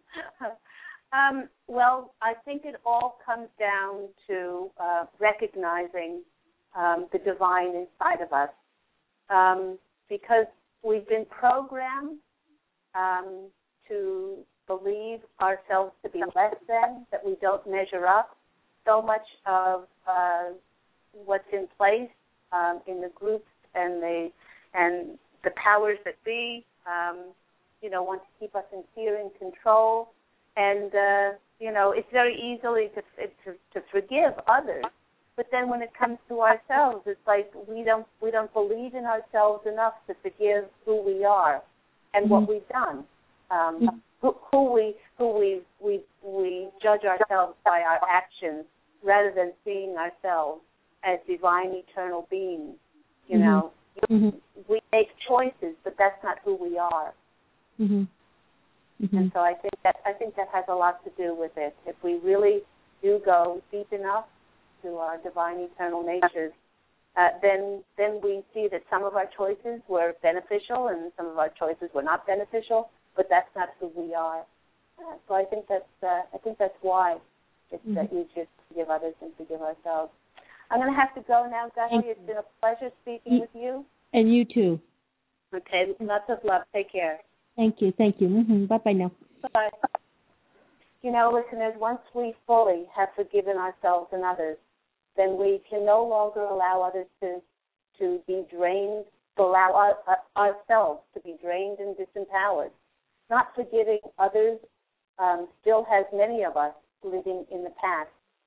um, well, I think it all comes down to uh, recognizing um, the divine inside of us, um, because we've been programmed um, to believe ourselves to be less than, that we don't measure up. So much of uh, what's in place um, in the groups and the and the powers that be, um, you know, want to keep us in fear and control. And, uh, you know, it's very easily to, to to forgive others. But then when it comes to ourselves, it's like we don't we don't believe in ourselves enough to forgive who we are and what we've done. Um, who, who we who we, we we judge ourselves by our actions rather than seeing ourselves as divine, eternal beings. You mm-hmm. know, mm-hmm. we make choices, but that's not who we are. Mm-hmm. Mm-hmm. And so I think that I think that has a lot to do with it. If we really do go deep enough to our divine, eternal natures, uh, then then we see that some of our choices were beneficial and some of our choices were not beneficial. But that's not who we are. Uh, so I think that's uh, I think that's why it's mm-hmm. uh, easier to forgive others than forgive ourselves. I'm going to have to go now, Gussie. It's been a pleasure speaking with you. And you too. Okay, lots of love. Take care. Thank you. Thank you. Mm-hmm. Bye-bye now. Bye. You know, listeners, once we fully have forgiven ourselves and others, then we can no longer allow others to to be drained, to allow our, uh, ourselves to be drained and disempowered. Not forgiving others um, still has many of us living in the past.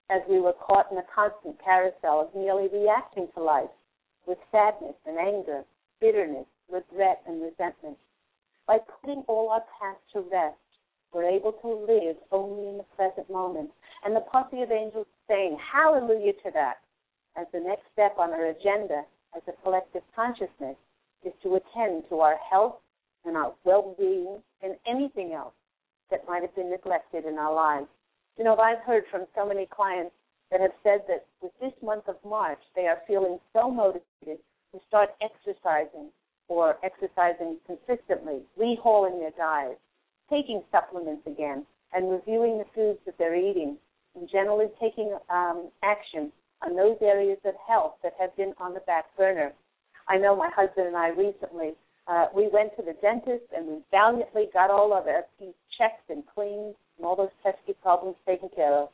as we were caught in a constant carousel of merely reacting to life with sadness and anger, bitterness, regret, and resentment. By putting all our past to rest, we're able to live only in the present moment. And the posse of angels saying, hallelujah to that, as the next step on our agenda as a collective consciousness is to attend to our health and our well-being and anything else that might have been neglected in our lives. You know, I've heard from so many clients that have said that with this month of March, they are feeling so motivated to start exercising or exercising consistently, rehauling their diet, taking supplements again, and reviewing the foods that they're eating, and generally taking um, action on those areas of health that have been on the back burner. I know my husband and I recently, uh, we went to the dentist and we valiantly got all of our teeth checked and cleaned and all those pesky problems taken care of.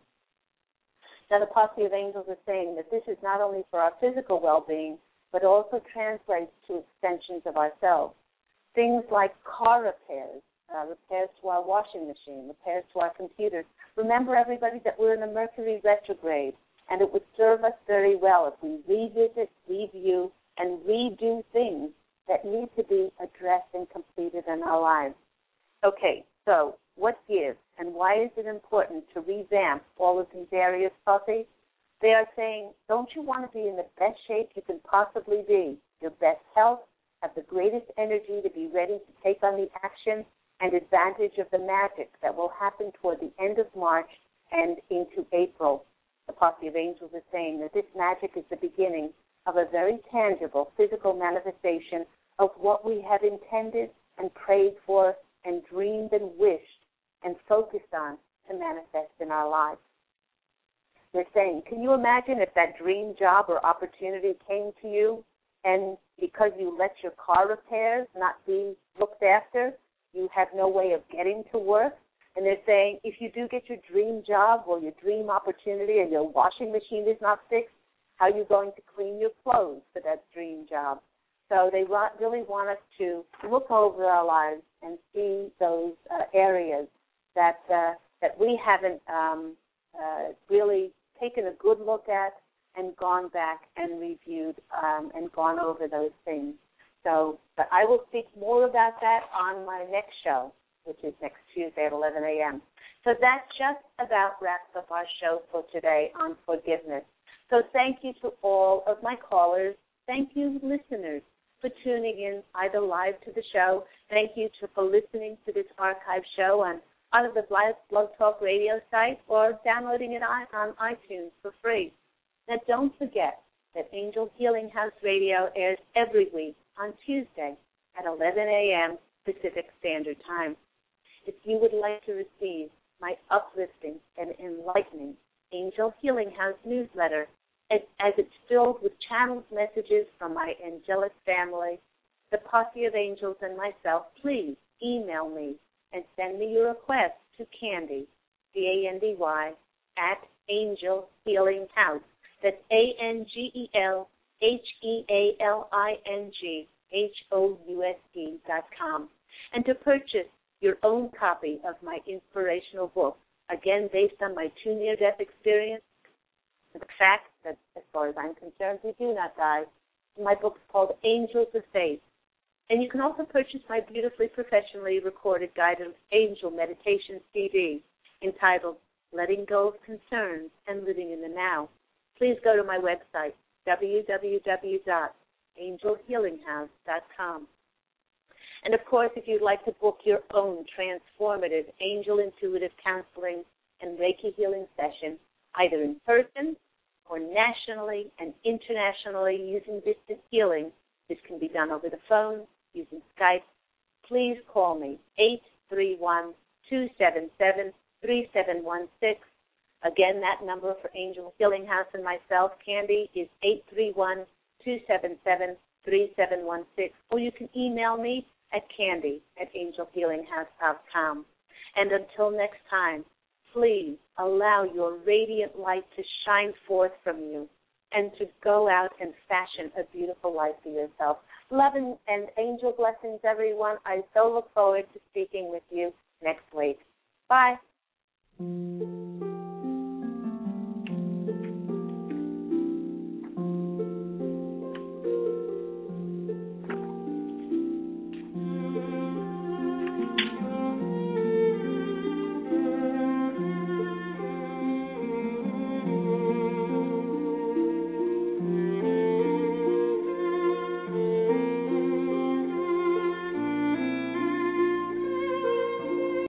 Now the posse of angels are saying that this is not only for our physical well-being, but also translates to extensions of ourselves. Things like car repairs, uh, repairs to our washing machine, repairs to our computers. Remember, everybody, that we're in a Mercury retrograde, and it would serve us very well if we revisit, review, and redo things that need to be addressed and completed in our lives. Okay, so what gives, and why is it important to revamp all of these areas, Posse? They are saying, don't you want to be in the best shape you can possibly be, your best health, have the greatest energy to be ready to take on the action and advantage of the magic that will happen toward the end of March and into April? The posse of angels is saying that this magic is the beginning of a very tangible physical manifestation of what we have intended and prayed for and dreamed and wished and focused on to manifest in our lives. They're saying, can you imagine if that dream job or opportunity came to you and because you let your car repairs not be looked after, you have no way of getting to work? And they're saying, if you do get your dream job or your dream opportunity and your washing machine is not fixed, how are you going to clean your clothes for that dream job? So they really want us to look over our lives and see those uh, areas that uh, that we haven't um, uh, really taken a good look at and gone back and reviewed um, and gone over those things. So, but I will speak more about that on my next show, which is next Tuesday at eleven a.m. So that just about wraps up our show for today on forgiveness. So thank you to all of my callers. Thank you, listeners, for tuning in either live to the show. Thank you to, for listening to this archive show on either the Blog Talk Radio site or downloading it on, on iTunes for free. Now, don't forget that Angel Healing House Radio airs every week on Tuesday at eleven a.m. Pacific Standard Time. If you would like to receive my uplifting and enlightening Angel Healing House newsletter, as, as it's filled with channeled messages from my angelic family, the posse of angels, and myself, please email me and send me your request to Candy, C A N D Y, at Angel Healing House. That's A N G E L H E A L I N G H O U S E dot com. And to purchase your own copy of my inspirational book, again based on my two near-death experience, the fact that, as far as I'm concerned, we do not die. My book is called Angels of Faith. And you can also purchase my beautifully professionally recorded guided angel meditation C D entitled Letting Go of Concerns and Living in the Now. Please go to my website, w w w dot angel healing house dot com. And, of course, if you'd like to book your own transformative angel intuitive counseling and Reiki healing session, either in person or nationally and internationally using distant healing, this can be done over the phone, using Skype. Please call me, eight three one, two seven seven, three seven one six. Again, that number for Angel Healing House and myself, Candy, is eight three one, two seven seven, three seven one six. Or you can email me at Candy at angel healing house dot com. And until next time, please allow your radiant light to shine forth from you and to go out and fashion a beautiful life for yourself. Love and, and angel blessings, everyone. I so look forward to speaking with you next week. Bye.